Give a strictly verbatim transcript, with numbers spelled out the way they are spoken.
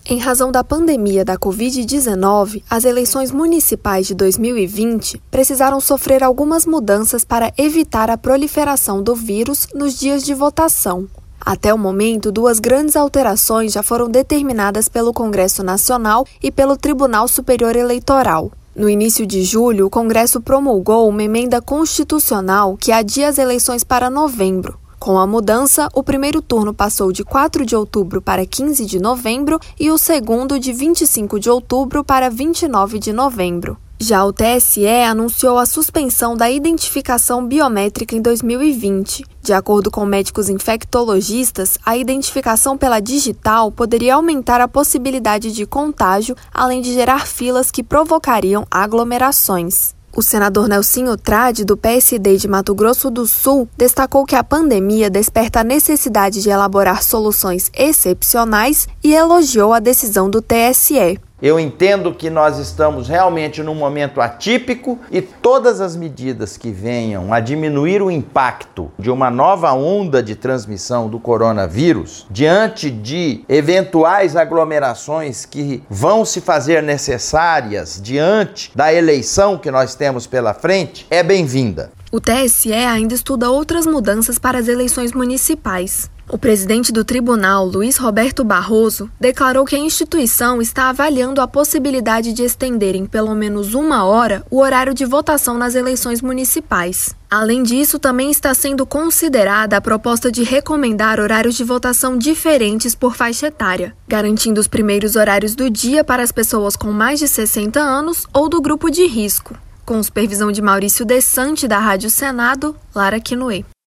Em razão da pandemia da covid dezenove, as eleições municipais de dois mil e vinte precisaram sofrer algumas mudanças para evitar a proliferação do vírus nos dias de votação. Até o momento, duas grandes alterações já foram determinadas pelo Congresso Nacional e pelo Tribunal Superior Eleitoral. No início de julho, o Congresso promulgou uma emenda constitucional que adia as eleições para novembro. Com a mudança, o primeiro turno passou de quatro de outubro para quinze de novembro e o segundo de vinte e cinco de outubro para vinte e nove de novembro. Já o T S E anunciou a suspensão da identificação biométrica em dois mil e vinte. De acordo com médicos infectologistas, a identificação pela digital poderia aumentar a possibilidade de contágio, além de gerar filas que provocariam aglomerações. O senador Nelsinho Trade, do P S D de Mato Grosso do Sul, destacou que a pandemia desperta a necessidade de elaborar soluções excepcionais e elogiou a decisão do T S E. Eu entendo que nós estamos realmente num momento atípico e todas as medidas que venham a diminuir o impacto de uma nova onda de transmissão do coronavírus, diante de eventuais aglomerações que vão se fazer necessárias diante da eleição que nós temos pela frente, é bem-vinda. O T S E ainda estuda outras mudanças para as eleições municipais. O presidente do tribunal, Luiz Roberto Barroso, declarou que a instituição está avaliando a possibilidade de estender em pelo menos uma hora o horário de votação nas eleições municipais. Além disso, também está sendo considerada a proposta de recomendar horários de votação diferentes por faixa etária, garantindo os primeiros horários do dia para as pessoas com mais de sessenta anos ou do grupo de risco. Com supervisão de Maurício Desante, da Rádio Senado, Lara Quinoe.